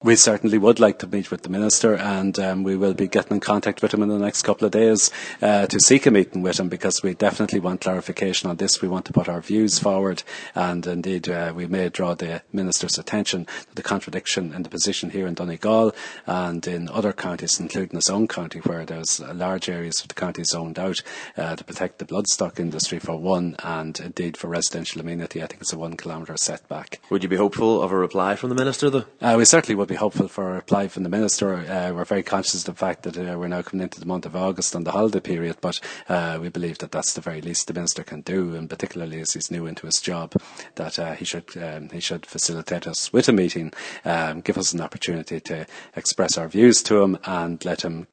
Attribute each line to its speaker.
Speaker 1: We certainly would like to meet with the Minister, and we will be getting in contact with him in the next couple of days to seek a meeting with him, because we definitely want clarification on this. We want to put our views forward, and indeed we may draw the Minister's attention to the contradiction in the position here in Donegal and in other counties, including his own county, where there's large areas of the county zoned out to protect the bloodstock industry for one, and indeed for residential amenity. I think it's a 1 kilometre setback.
Speaker 2: Would you be hopeful of a reply from the Minister, though?
Speaker 1: We certainly would be hopeful for a reply from the Minister. We're very conscious of the fact that we're now coming into the month of August and the holiday period, but we believe that that's the very least the Minister can do, and particularly as he's new into his job, that he should facilitate us with a meeting, give us an opportunity to express our views to him, and let him